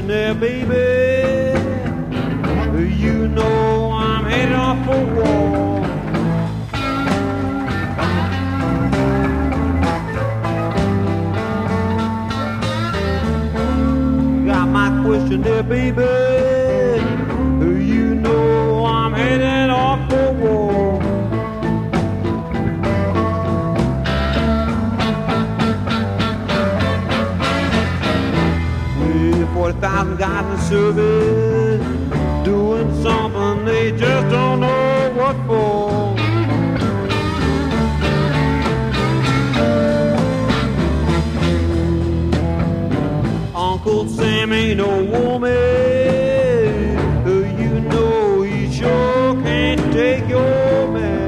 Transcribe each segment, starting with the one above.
question there, baby. You know I'm headed off for war. Got my question there, baby. You know I'm headed off for war. 40,000 guys in service, doing something they just don't know what for. Uncle Sam ain't no woman, you know he sure can't take your man.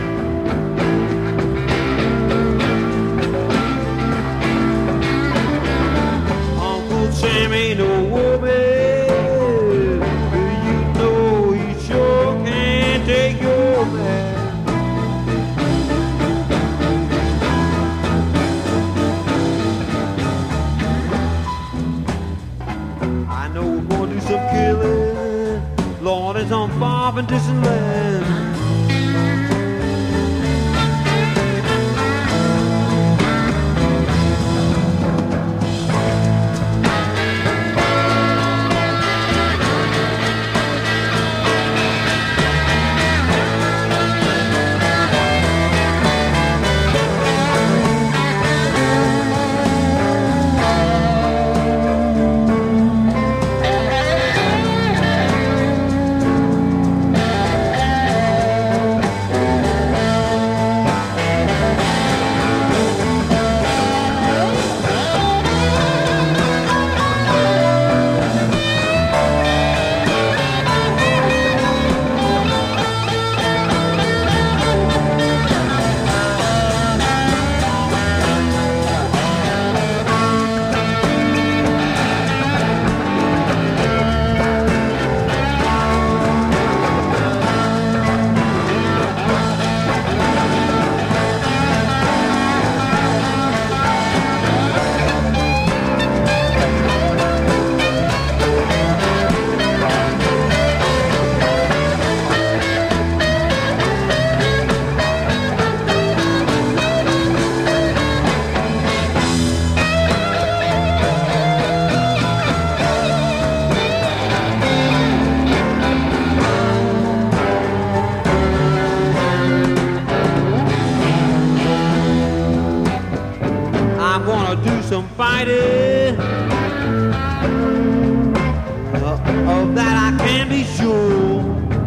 Sam ain't no woman, you know he sure can't take your man. I know we're gonna do some killing, Lord, it's on far and distant land. Some fighting, of that I can be sure.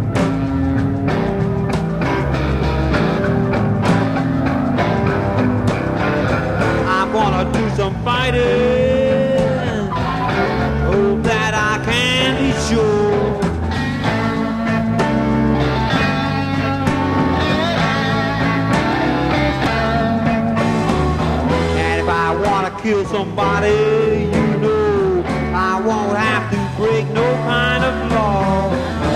I'm gonna do some fighting, of that I can be sure. Kill somebody, you know I won't have to break no kind of law.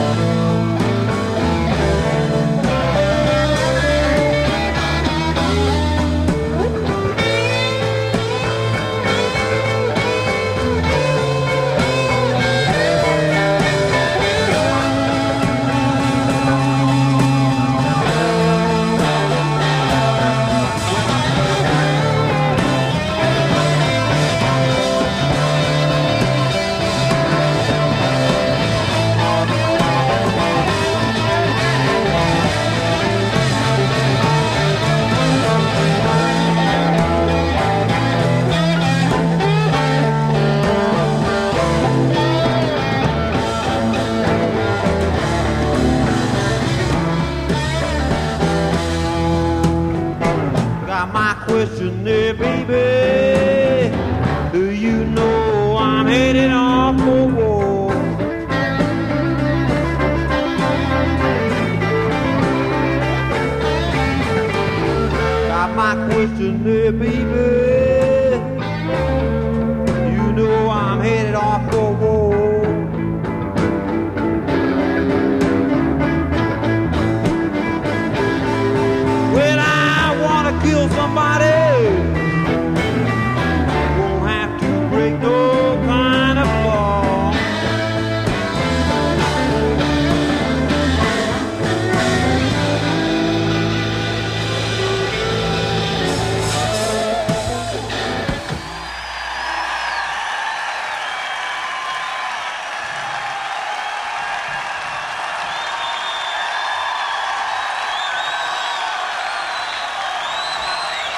Question there, baby. You know I'm headed off for war. Got my question there, baby.